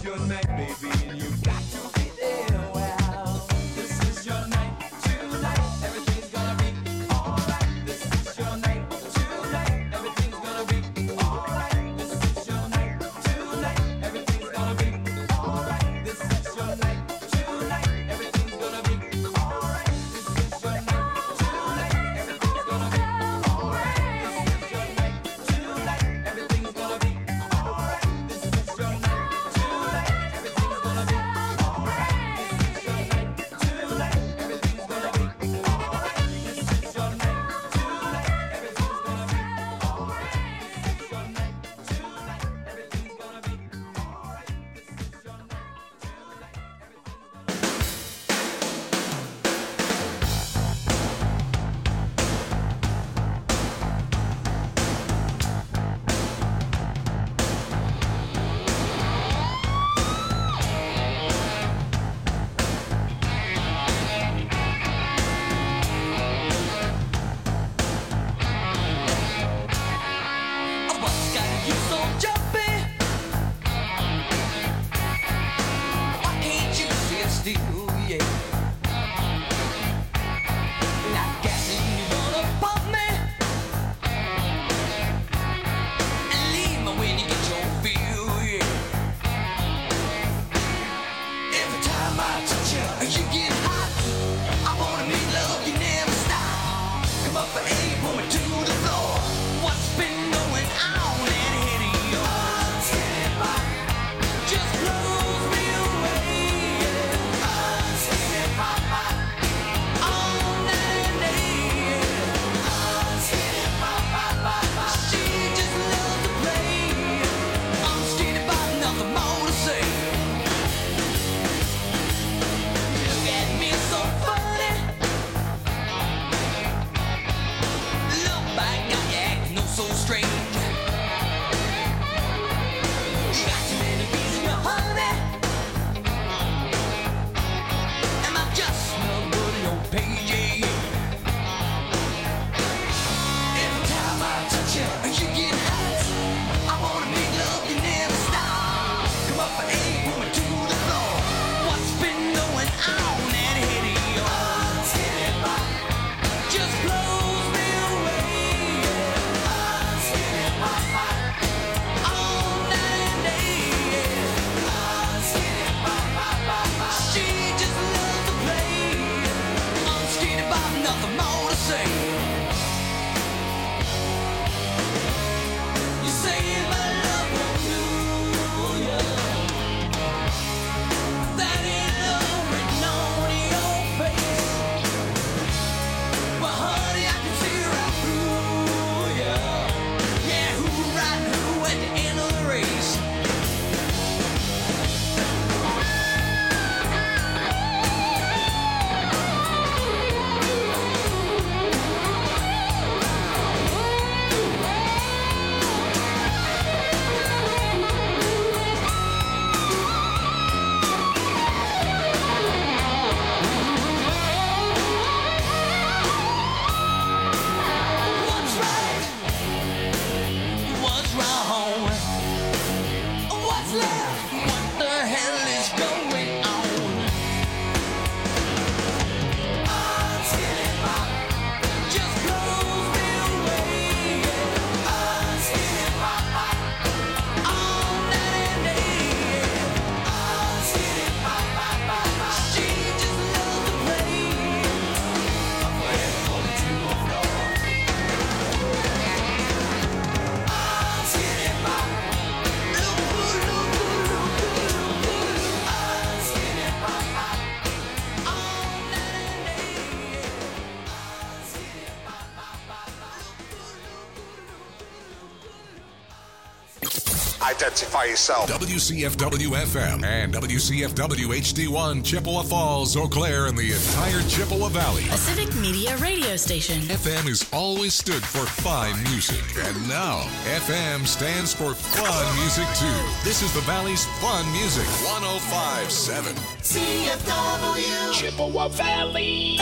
your night, baby, and you got to be there. Well, this is your night tonight. Everything's gonna be alright. This is your night tonight. Everything's gonna be alright. This is your night tonight. Everything's gonna be alright. This is your night tonight. Everything's gonna be alright. This is your night tonight. Everything's gonna be alright. This is your night tonight. Everything's gonna be alright. This is your night tonight. Everything's gonna be alright. This is your night tonight. Everything's gonna be alright. This is your night tonight. Everything's gonna be alright. This is your night tonight. Everything's gonna be alright. This is your night what's got you so jumpy? Why can't you sit still, yeah? Not guessing you wanna pump me and leave me when you get your feel, yeah. Every time I touch you, you get hot. I wanna make love, you never stop. Come up for eight, pull me to the floor. What's been going on in here to yours? Just blows me away. All night and day. She just loves to play. I'm scared about nothing more to say. Look at me so funny. Look back, got you acting oh so strange. You got too many bees in your honey. Am I just no good on your page? Every time I touch you, you get hot. I wanna make love, you never stop. Come up for eight, pull me to the floor. What's been going on in here to yours? Just blows me away. All night and day. She just loves to play. I'm scared about nothing more to say. You say my love won't do ya. That ain't love written on your face. Well, honey, I can see right through ya. Yeah, who right who at the end of the race? What's right? What's wrong? What's left? What the hell is going on? Just blows me away. All night and day. She just loves to play. Identify yourself. WCFW FM and WCFW HD1 Chippewa Falls, Eau Claire, and the entire Chippewa Valley. A civic media radio station. FM has always stood for fine music, and now FM stands for fun music too. This is the Valley's fun music. 105.7 CFW Chippewa Valley.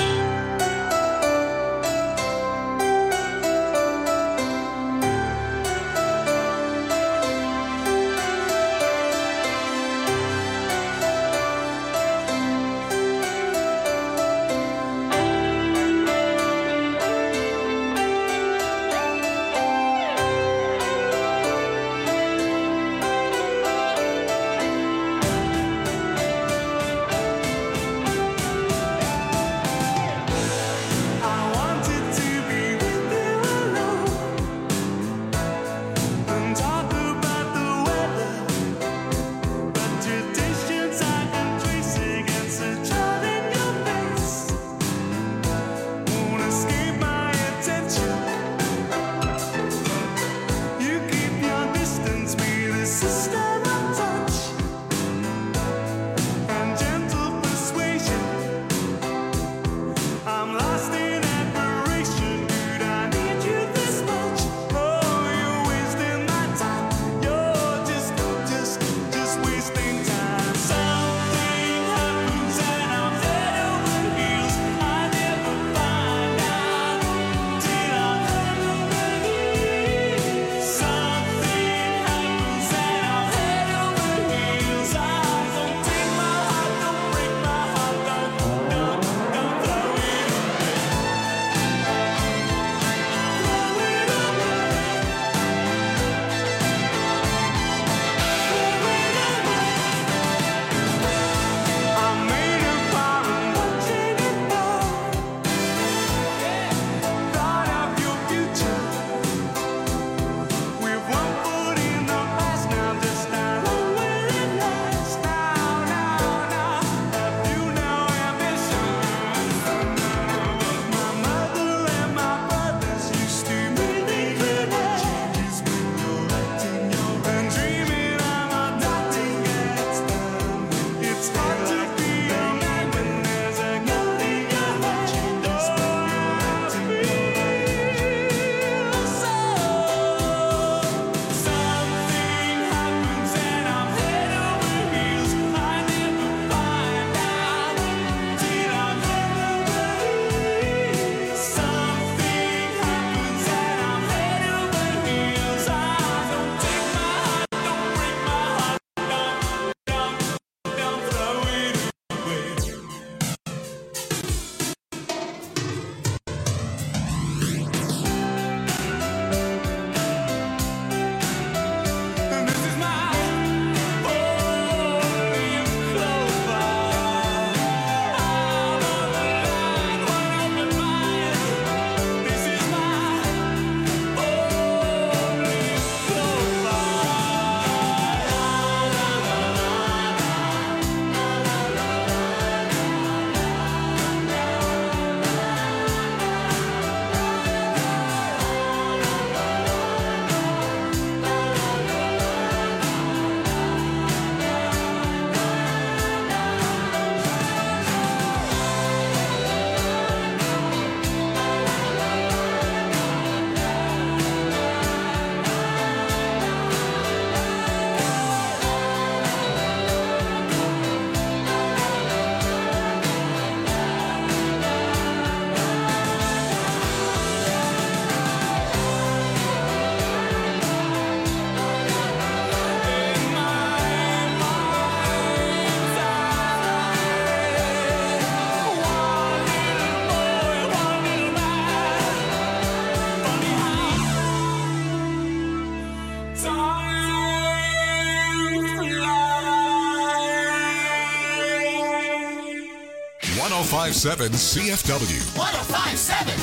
1057 CFW. 1057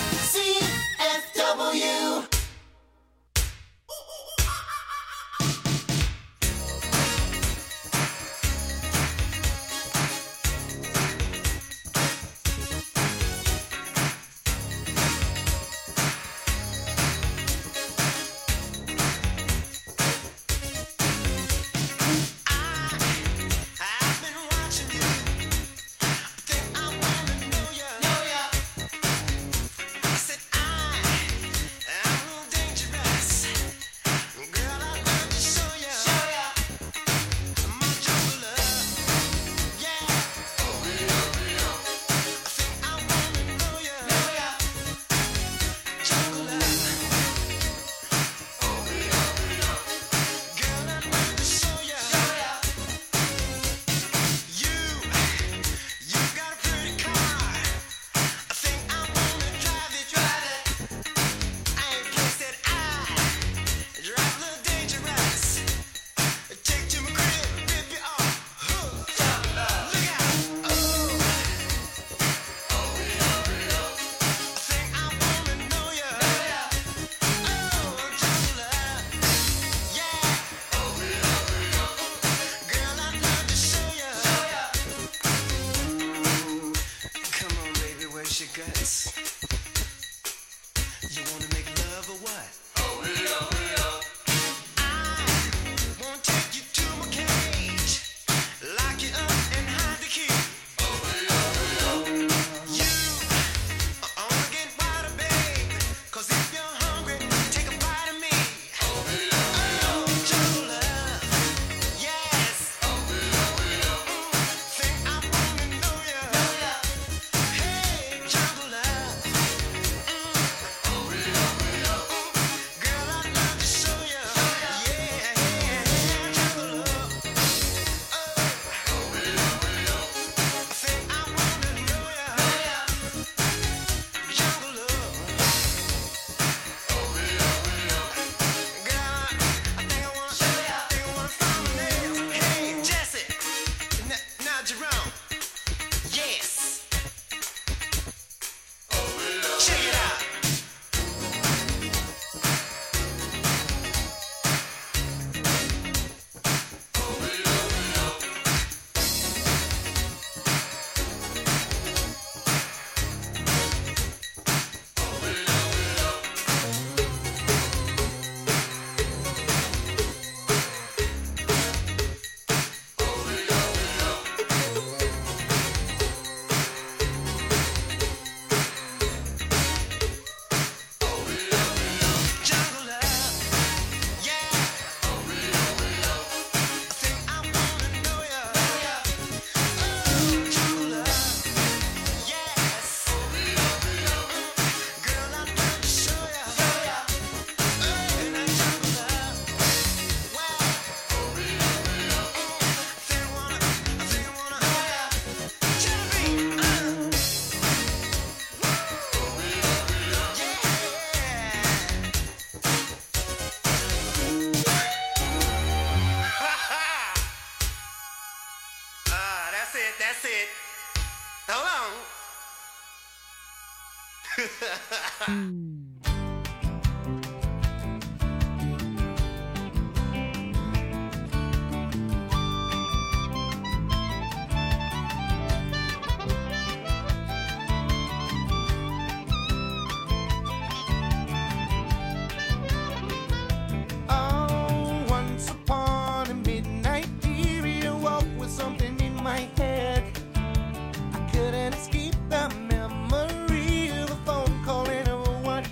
CFW. That's it. Hold on. Oh, once upon a midnight dear, you woke with something in my head. I couldn't escape the memory of a phone call and of what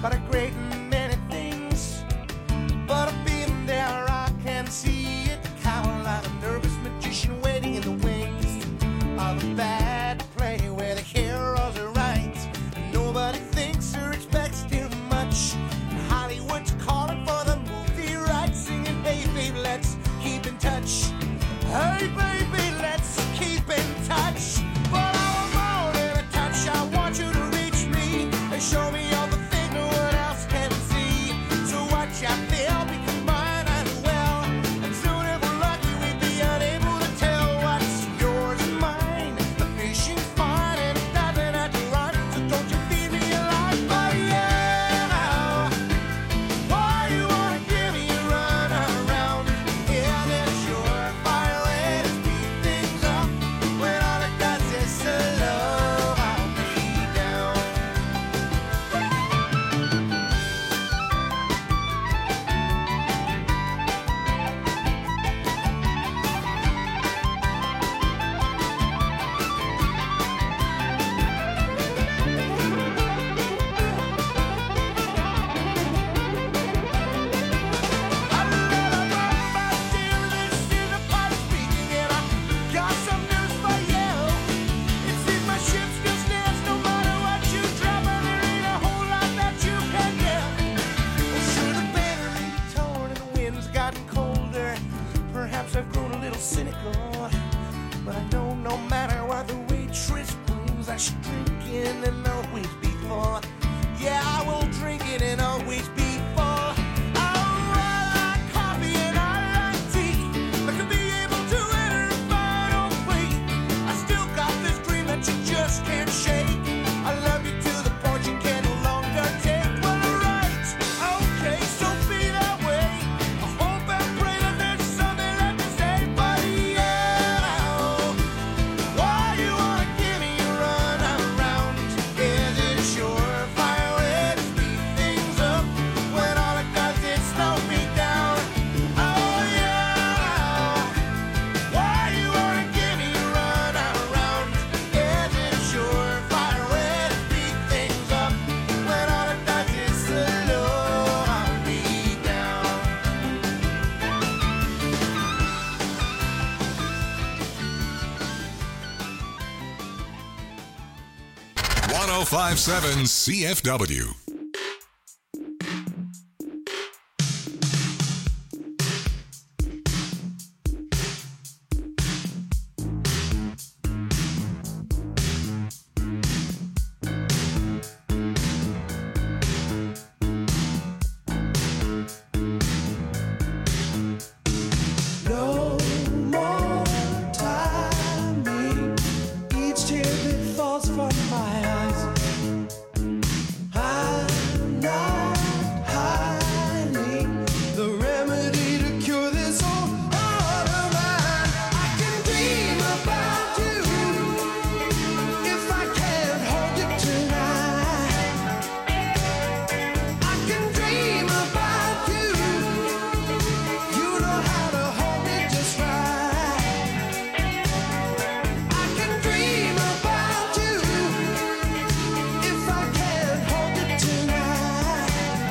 about a great many things, but I've been there, I can see it, kind of like a nervous magician waiting in the wings of a bad play where the heroes are right and nobody thinks or expects too much. Hollywood's calling for the movie rights, singing, hey baby, let's keep in touch. Hey baby, let's keep in touch. But I'm more than a touch, I want you to reach me and show me all the things no one else can see. So watch out there, because mine as well. And soon if we're lucky, we'd be unable to tell what's yours and mine. The fishing's fine and it doesn't have to run, so don't you feed me a lie. But yeah, why you wanna give me a run around? Yeah, that's your fire way to speed things up, when all it does is slow me down. I've grown a little cynical, but I know no matter what the waitress brings, I should drink it and always be full. Yeah, I will drink it and always be full. I like coffee and I like tea, but to be able to enter a final plea, I still got this dream that you just can't shake. I love you to the point you can no longer take. Well, alright, okay, so be that way. I hope and pray that there's something left to say. But yeah, why you wanna give me a run around? Is it surefire way to speed things up, when all it does is slow me down? Oh yeah, why you wanna give me a run around? Is it surefire way to speed things up, when all it does is slow me down? 1057 CFW. No more timing, each tear that falls from my eyes. I'm not hiding the remedy to cure this old heart of mine. I can dream about you if I can't hold you tonight. I can dream about you. You know how to hold me just right. I can dream about you if I can't hold you tonight.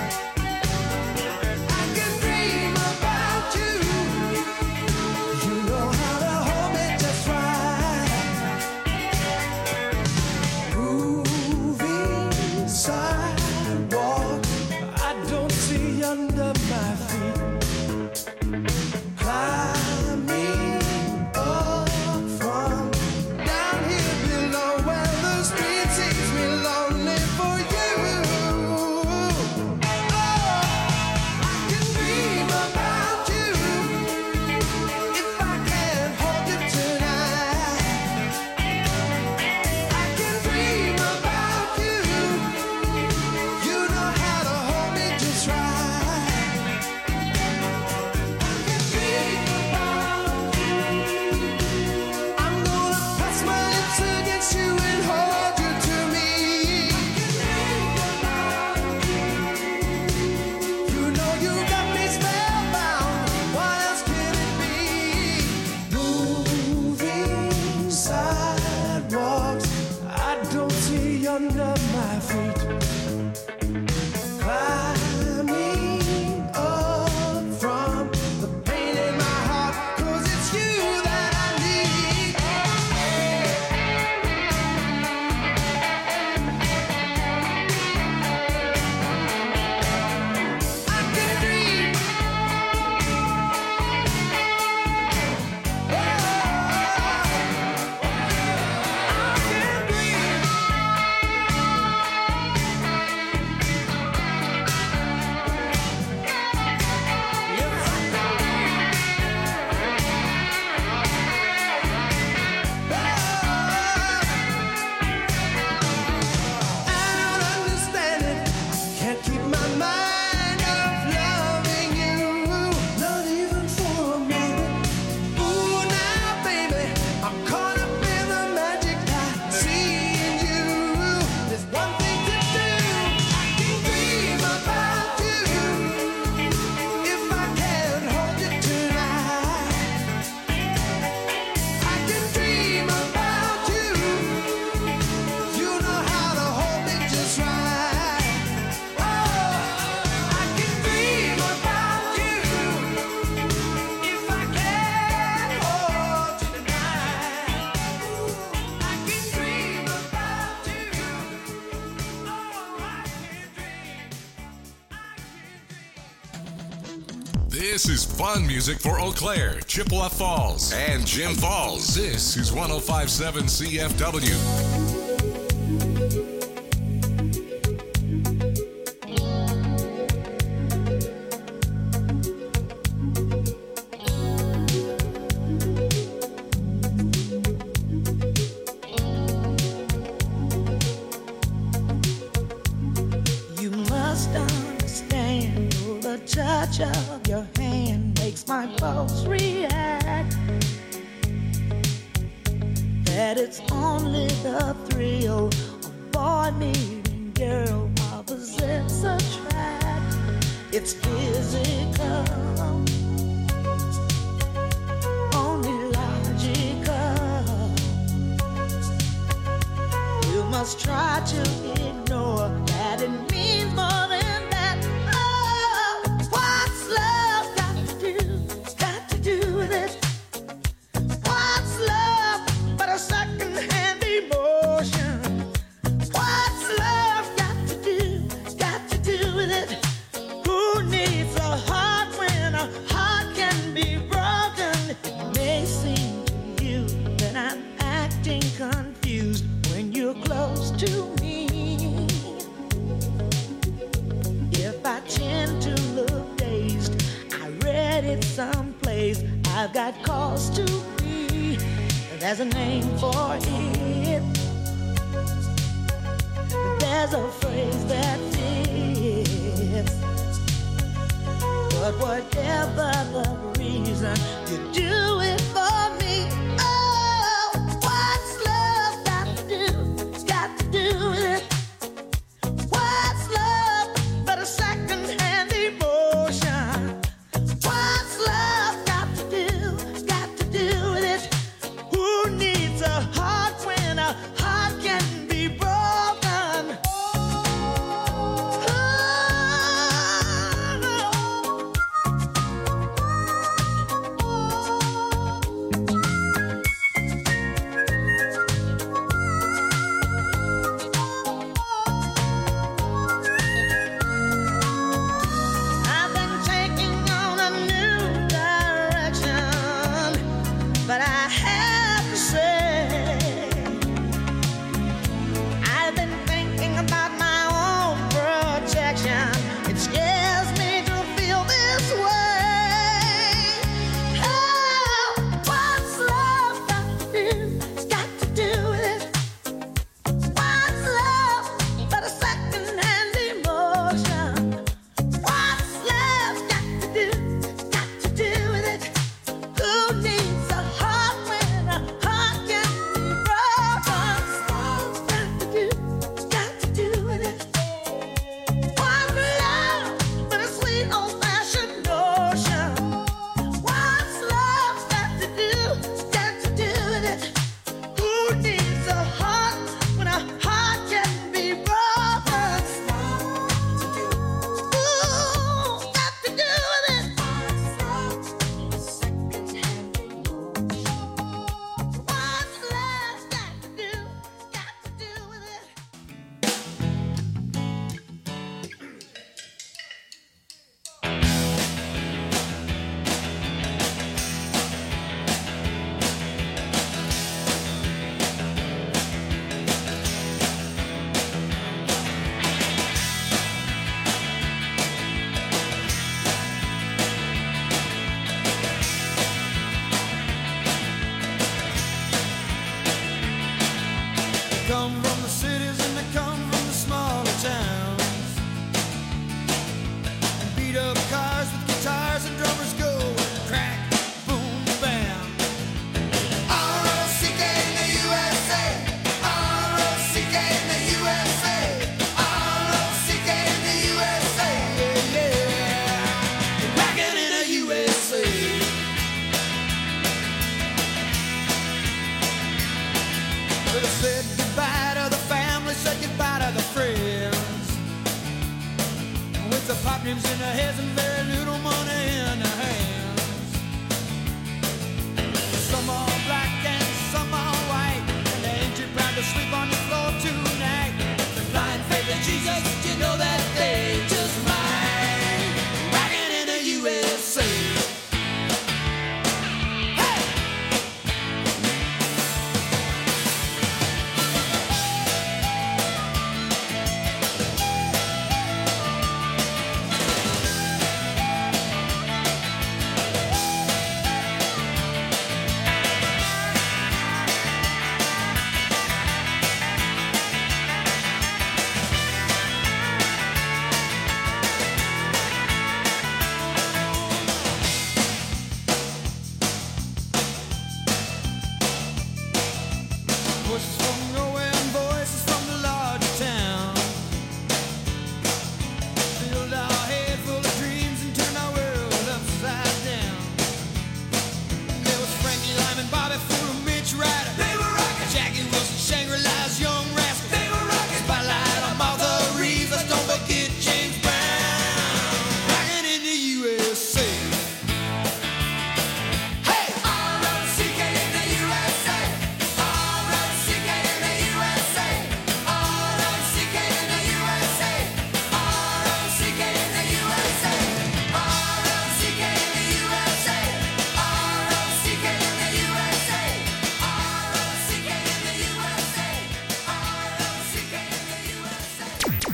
I can dream about you. You know how to hold me just right. Moving sidewalk, I don't see under my feet. Climbing up from down here below, where the street sees me lonely for you. Oh, I can dream about you if I can't hold you tonight. I can dream about you. You know how to hold me just right. I can dream about you. I'm gonna press my lips against you and hold you to me. You know you got me spellbound. What else can it be? Moving sidewalks, I don't see under my feet. This is fun music for Eau Claire, Chippewa Falls, and Jim Falls. This is 105.7 CFW. You must understand, the touch of your hand makes my pulse react. That it's only the thrill of boy meeting girl opposites attract. It's physical, only logical. You must try to ignore that it means more than that. Oh, what's love got to do with it? What's love but a second-hand emotion? What's love got to do with it? Who needs a heart when a heart can be broken? It may seem to you that I'm acting confused when you're close to me. If I tend to look dazed, I read it someplace. I've got cause to be. There's a name for it. There's a phrase that fits. But whatever the reason, you do it for me. Oh, what's love got to do with it? What's love but a second-hand emotion? What's love got to do with it? Who needs a heart when a heart can be broken? I've been taking on a new direction, but I have to say, I've been thinking about my own protection. It scares me to feel this way. Oh, what's love got to do with it? What's love but a second-hand emotion? What's love got to do with it? Who needs a heart when a heart can be broken? What's got to do with it? What's love but a sweet old-fashioned notion? What's love got to do with it? Who needs a heart when a heart can be broken? Ooh, got to do with it. What's love got to do with it? They come from the cities and they come from the smaller towns. And beat up cars with guitars and drummers go crack, boom, bam. R-O-C-K in the USA. R-O-C-K in the USA. R-O-C-K in the USA. Yeah, yeah. Rockin' in the USA. Well, they said goodbye to the family, said goodbye to the friends. With the pop names in their heads and very little money in their hands. Some are black and some are white, and they ain't too proud to sleep on the floor tonight. The blind faith in Jesus, you know that they just might. Rockin' in the USA.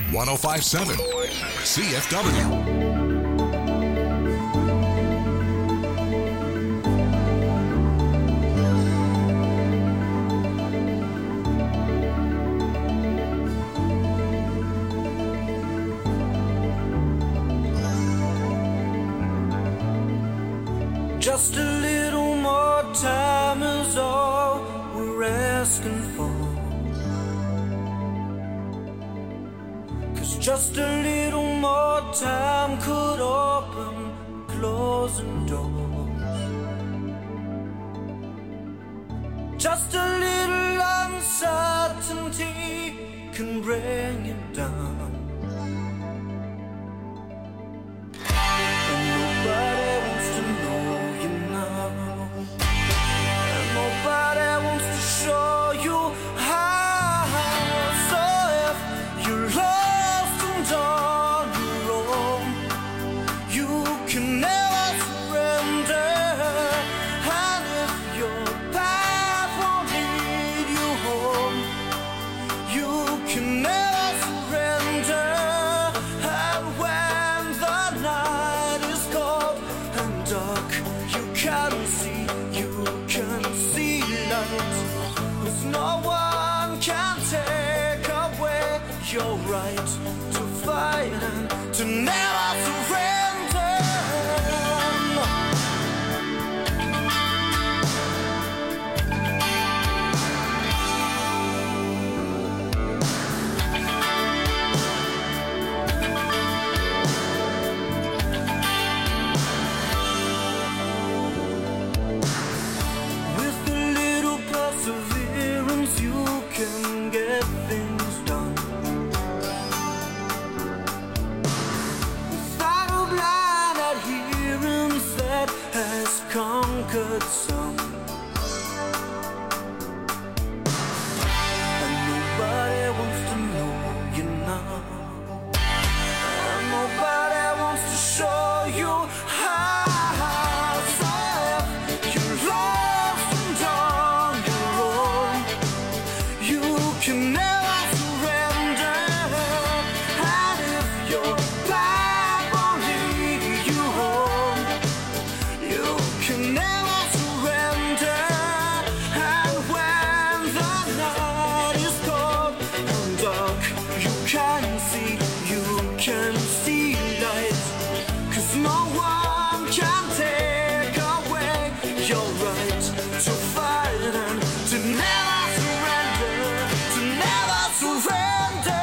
1057 CFW. Just a little more time is all we're asking for. 'Cause just a little more time could open closing doors. Just a little uncertainty can bring it down. And nobody wants to know you now. And nobody wants to show you how. So if you're lost and on your own, you can never surrender. And if your path won't lead you home, you can never surrender. And when the night is cold and dark, you can see light. 'Cause no one can take away your right to fight and to never surrender. With a little perseverance, you can get things done. Without a blind adherence that has conquered some. And nobody wants to know you now. And nobody wants to show you how. So if you're lost and on your own, you can never surrender. And if your back won't lead you home, you can never surrender. And when the night is cold and dark, you can see light. 'Cause no one can take away your right to fight and to never surrender, to never surrender.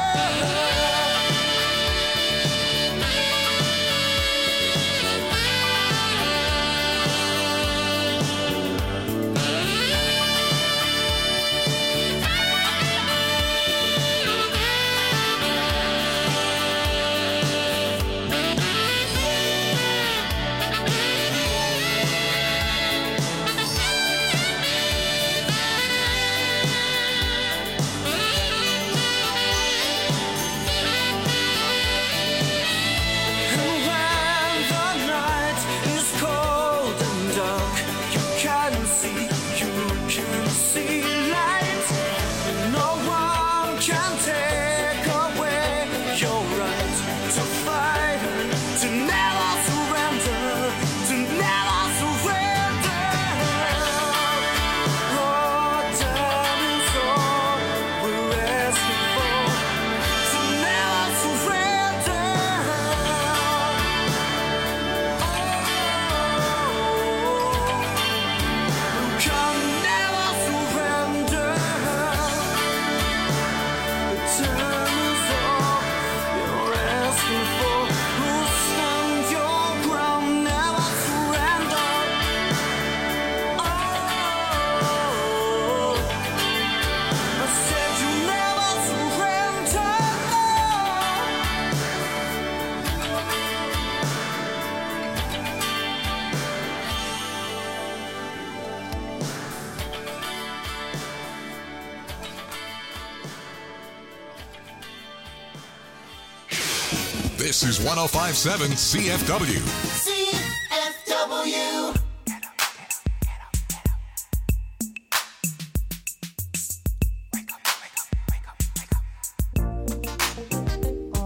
And when the night is cold and dark, you can see light. No one can take away your right to fight and to never surrender, to never surrender. Oh, darling, so we're asking for, to never surrender. You can never surrender. The time is all you're asking for. You'll stand your ground, never surrender. I said you never surrender. This is 1057 CFW. CFW. Oh,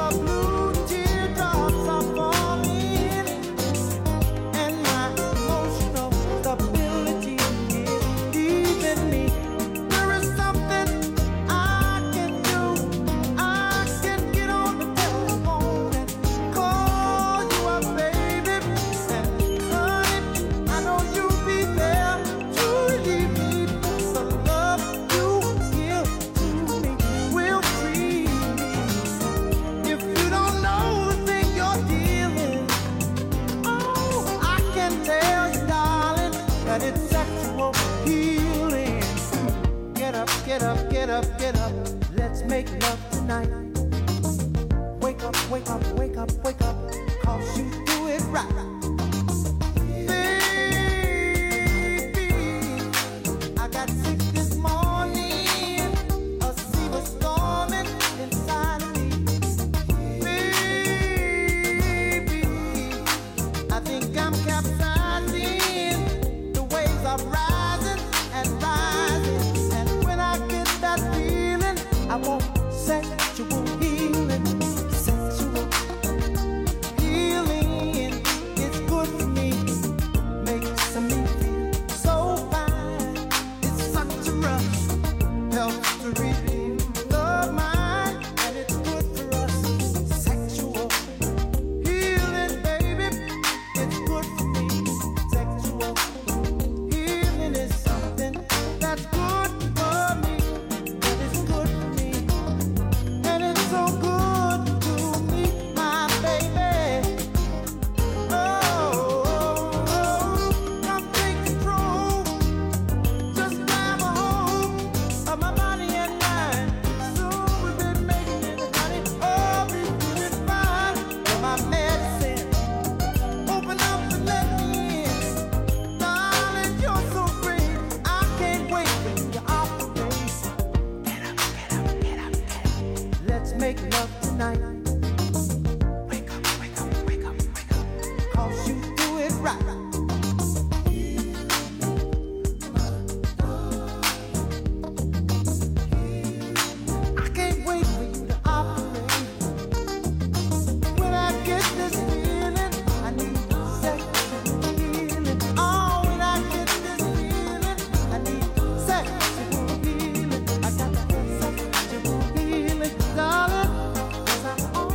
the blue teardrops are falling, and my emotional stability is leaving me. There is something I can do. I can get on the telephone and call you up, baby. And honey, I know you'll be there to relieve me. The love you give to me will free me. If you don't know the thing you're dealing, oh, I can tell you, darling, that it's sexual healing. Get up, get up, get up, get up. Let's make love tonight. Wake up, wake up, wake up, wake up. 'Cause you do it right. Baby, I got sick this morning. A sea was storming inside of me. Baby, I think I'm capsizing. The waves are rising and rising. And when I get that feeling, I want sexual healing. Sexual healing is good for me. Makes me feel so fine. It's such a rush. Helps to relieve the mind. And it's good for us. Sexual healing, baby. It's good for me. Sexual healing is something that's good for me. And it's good for me. And it's so good to me, my baby. Come take control. Just grab a hold of my body and mind. Soon we'll be making it, honey. Oh, we feeling fine. You're my medicine. Open up and let me in. Darling, you're so great. I can't wait when you're off the base. Get up, get up, get up, get up. Let's make love tonight. Wake up, wake up, wake up, wake up. 'Cause you do it right. I can't wait for you to operate. When I get this feeling, I need sexual healing. Oh, when I get this feeling, I need sexual healing. I got to get sexual healing, darling, 'cause I'm on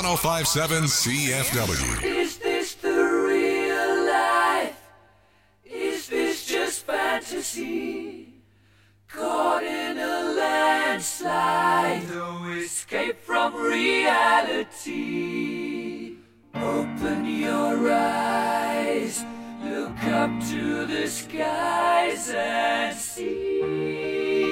1057 CFW. Is this the real life? Is this just fantasy? Caught in a landslide, no escape from reality. Open your eyes, look up to the skies and see.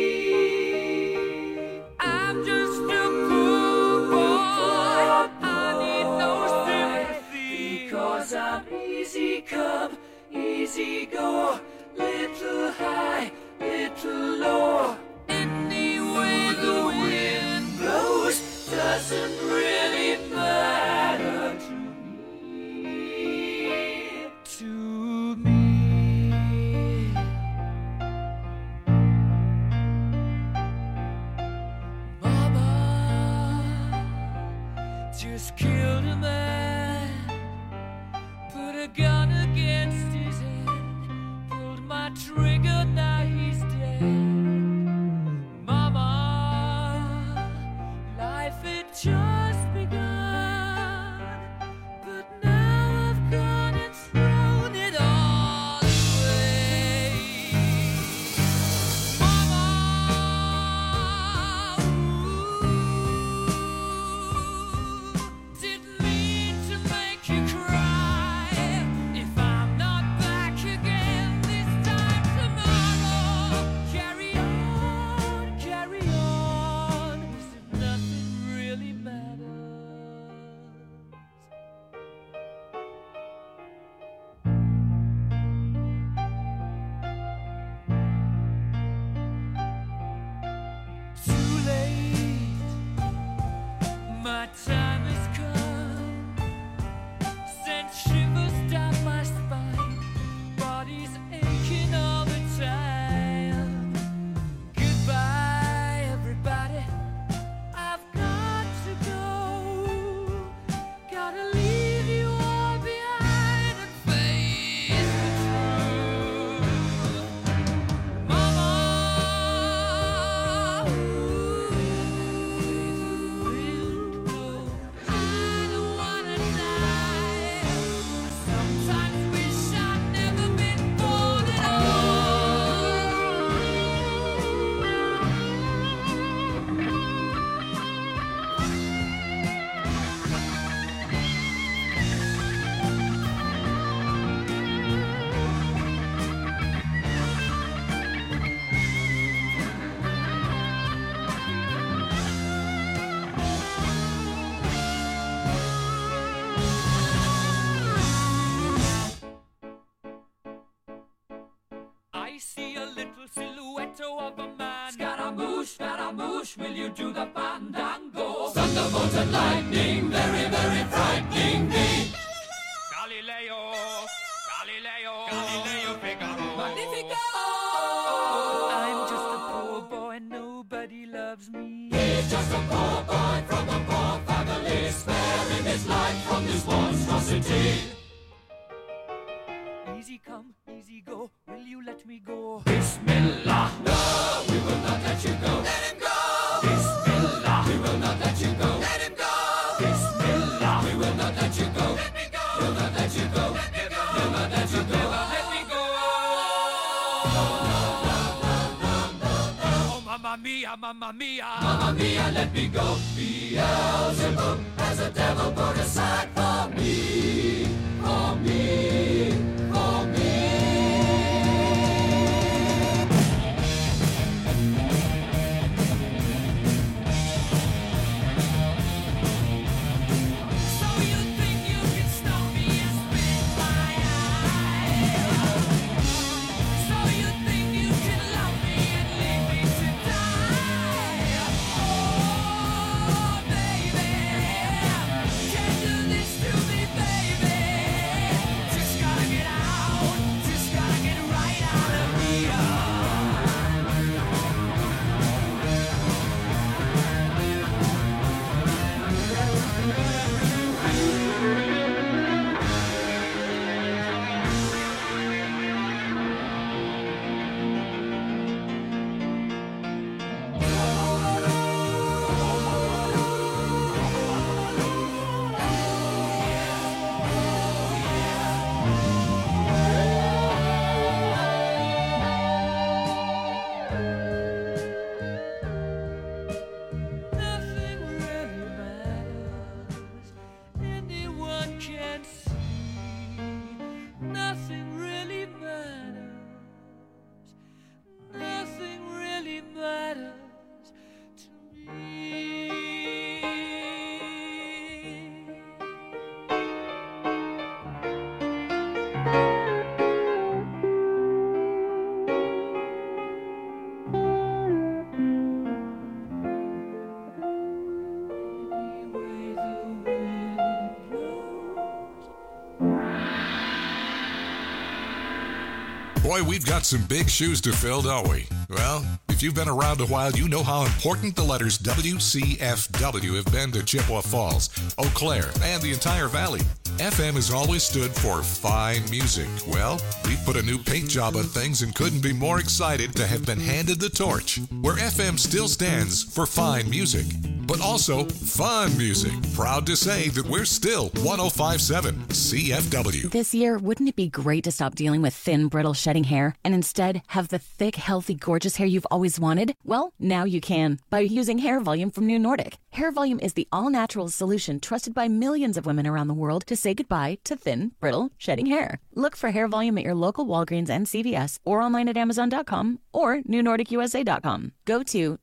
I'm just a poor boy, I need no sympathy, because I'm easy come, easy go, little high, little low. Any way the wind blows doesn't really matter to me. To me. Mama just killed a man, put a gun against his head, pulled my trigger, now he's dead. Mama, life had just begun, but now I've gone and thrown it all away. Mama, didn't mean to make you cry. If I'm not back again this time tomorrow, carry on, as if nothing really matters. Too late, my time has come. Sent shivers down my spine, body's aching all the time. Goodbye, everybody, I've got to go. Gotta leave you all behind and face the truth. Mama, I don't wanna die. Sometimes wish I'd never been born at I see a little silhouette of a man. Scaramouche, will you do the fandango? Thunderbolt and lightning, very, very frightening me. Galileo, Figaro. Magnifico! I'm just a poor boy, nobody loves me. He's just a poor boy from a poor family, sparing his life from this monstrosity. Easy come, easy go, will you let me go? Bismillah, no, we will not let you go. Let him go! Bismillah, we will not let you go. Let him go! Bismillah, we will not let you go. Let me go! We'll not let you go. Let me go! We'll not let you go. Let me go! Oh, mamma mia, mamma mia. Mamma mia, let me go. Beelzebub has a devil put aside for me. For me. For me. So you think you can stop me and spit my eye? So you think you can love me and leave me to die? Oh, baby, can't do this to me, baby. Boy, we've got some big shoes to fill, don't we? Well, if you've been around a while, you know how important the letters WCFW have been to Chippewa Falls, Eau Claire, and the entire valley. FM has always stood for fine music. Well, we've put a new paint job on things and couldn't be more excited to have been handed the torch, where FM still stands for fine music, but also fun music. Proud to say that we're still 105.7 CFW. This year, wouldn't it be great to stop dealing with thin, brittle, shedding hair and instead have the thick, healthy, gorgeous hair you've always wanted? Well, now you can by using Hair Volume from New Nordic. Hair Volume is the all-natural solution trusted by millions of women around the world to say goodbye to thin, brittle, shedding hair. Look for Hair Volume at your local Walgreens and CVS or online at Amazon.com or NewNordicUSA.com. Go to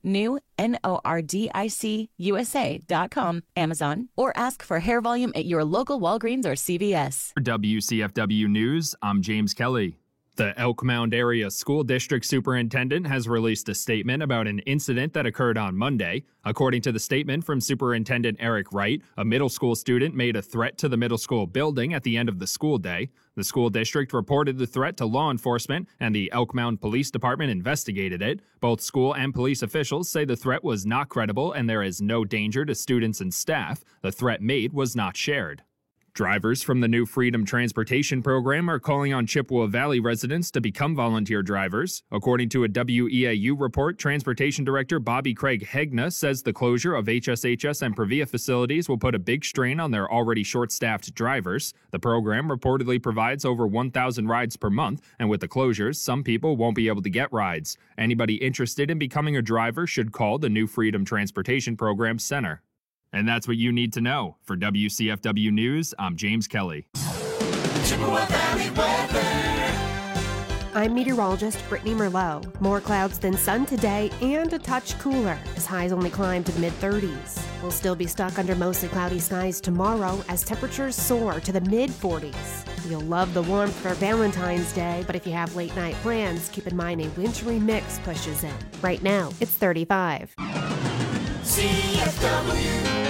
NewNordicUSA.com, Amazon, or ask for Hair Volume at your local Walgreens or CVS. For WCFW News, I'm James Kelly. The Elk Mound Area School District Superintendent has released a statement about an incident that occurred on Monday. According to the statement from Superintendent Eric Wright, a middle school student made a threat to the middle school building at the end of the school day. The school district reported the threat to law enforcement, and the Elk Mound Police Department investigated it. Both school and police officials say the threat was not credible and there is no danger to students and staff. The threat made was not shared. Drivers from the new Freedom Transportation Program are calling on Chippewa Valley residents to become volunteer drivers. According to a WEAU report, Transportation Director Bobby Craig Hegna says the closure of HSHS and Previa facilities will put a big strain on their already short-staffed drivers. The program reportedly provides over 1,000 rides per month, and with the closures, some people won't be able to get rides. Anybody interested in becoming a driver should call the new Freedom Transportation Program Center. And that's what you need to know. For WCFW News, I'm James Kelly. Chippewa Valley weather. I'm meteorologist Brittany Merlot. More clouds than sun today and a touch cooler as highs only climb to the mid-30s. We'll still be stuck under mostly cloudy skies tomorrow as temperatures soar to the mid-40s. You'll love the warmth for Valentine's Day, but if you have late night plans, keep in mind a wintry mix pushes in. Right now, it's 35. CFW.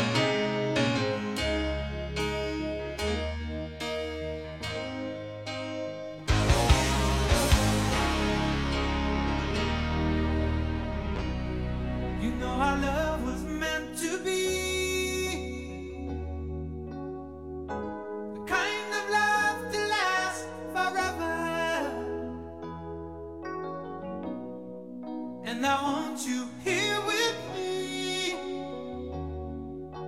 You know our love was meant to be the kind of love to last forever. And I want you here with me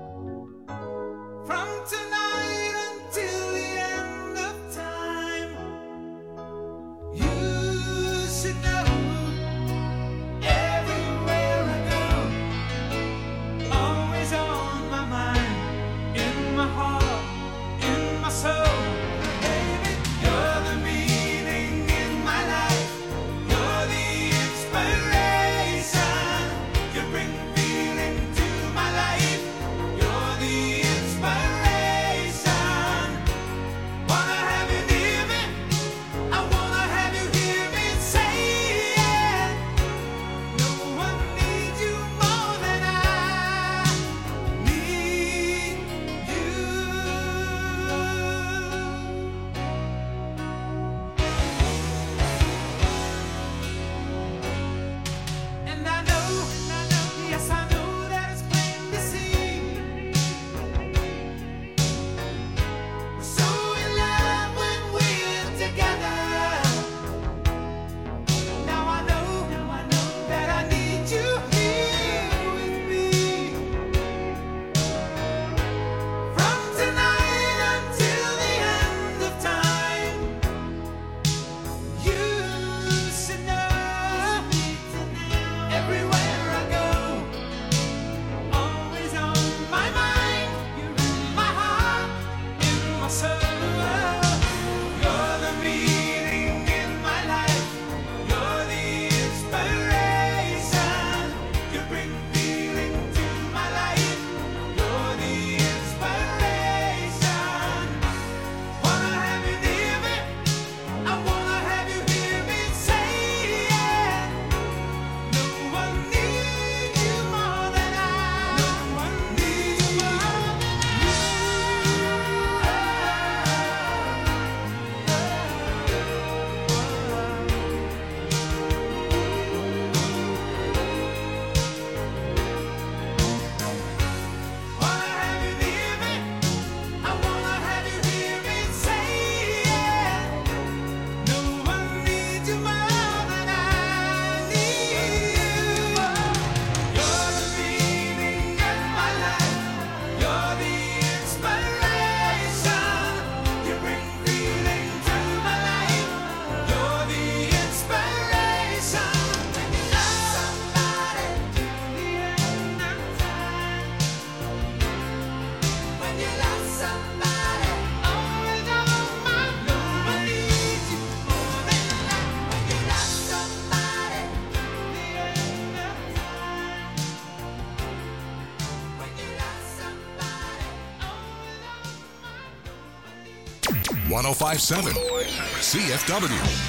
1057 CFW.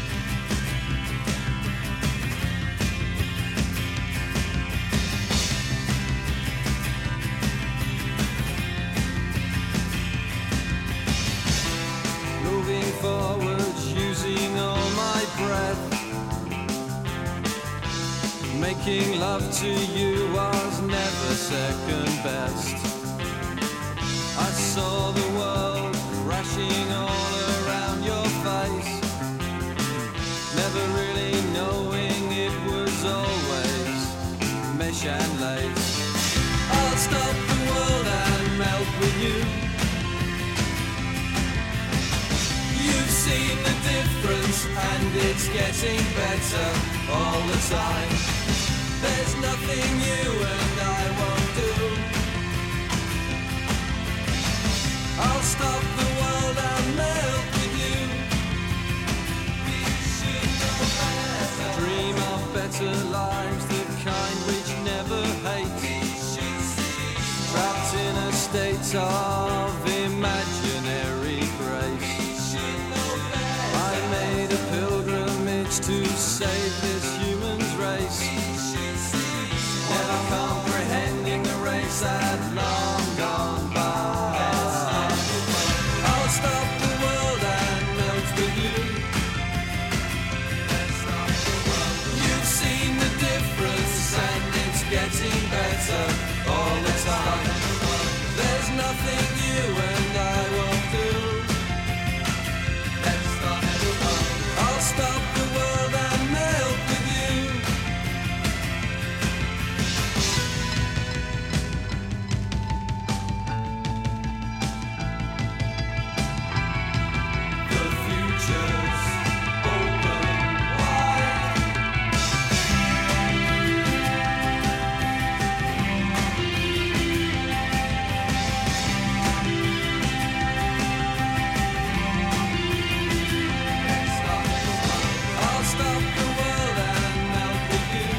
Moving forward, using all my breath. Making love to you was never second best. I saw the world crashing all around your face, never really knowing it was always mesh and lace. I'll stop the world and melt with you. You've seen the difference and it's getting better all the time. There's nothing you and I won't do. I'll stop the world and melt with you. We should know better. Dream of better lives, the kind which never hate. Trapped in a state of imaginary grace. I made a pilgrimage to save this human's race. Never comprehending the race had long gone by. I'll stop the world and melt with you. You've seen the difference and it's getting better all the time. There's nothing you and I won't do. I'll stop the world and melt with you. The future's open wide. I'll stop the world and melt with you.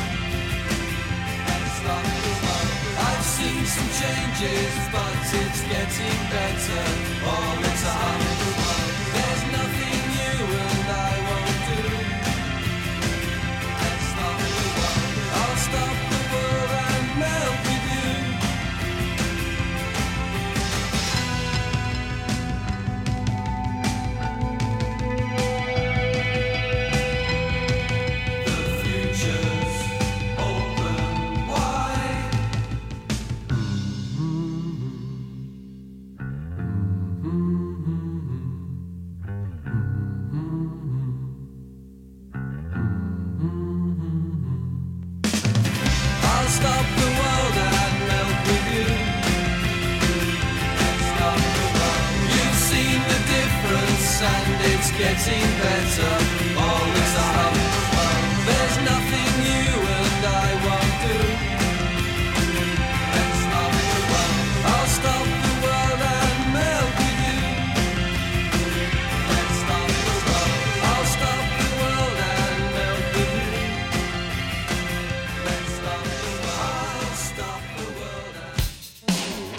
I've seen some changes, but it's getting better all the time. There's nothing you and I won't do. I'll stop the world and melt with you. The future's open wide. I'll stop the world and melt with you. You've seen the difference and it's getting better all the time. There's nothing you and I won't do. I'll stop the world and melt with you. I'll stop the world and melt with you. I'll stop the world and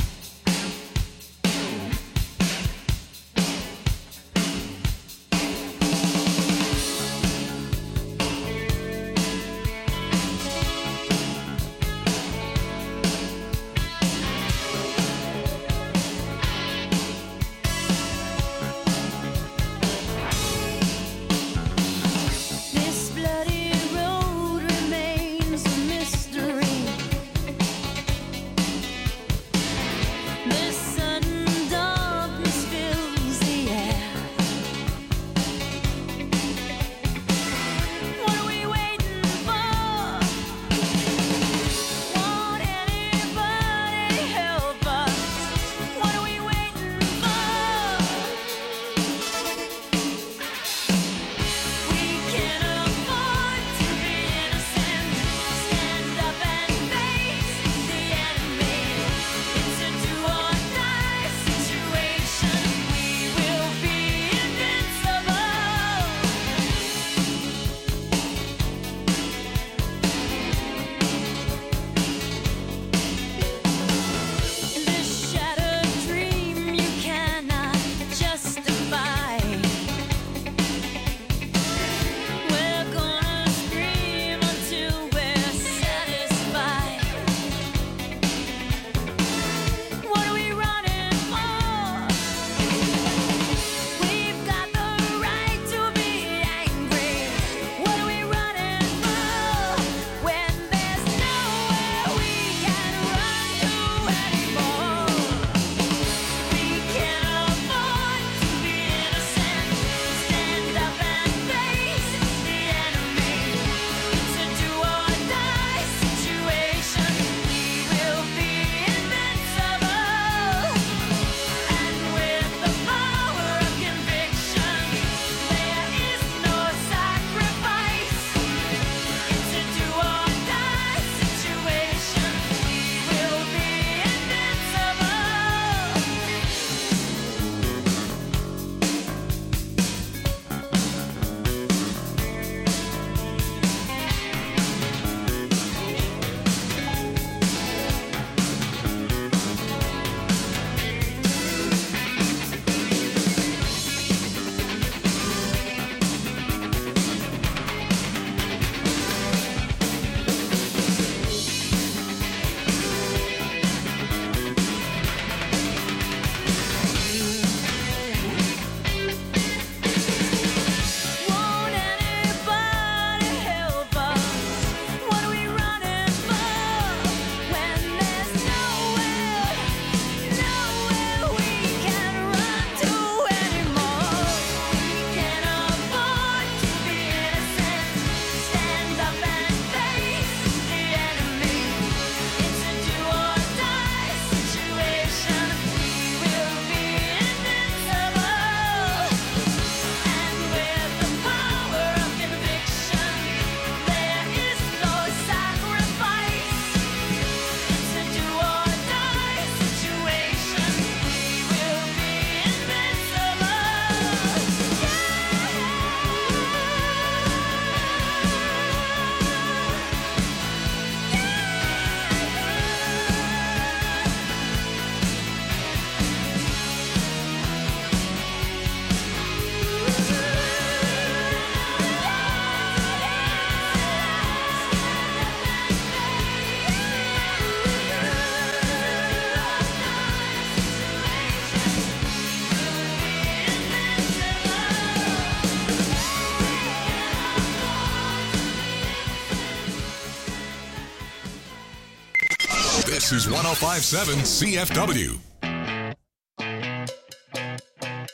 This is 105.7 CFW.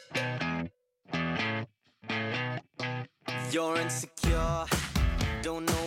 You're insecure, don't know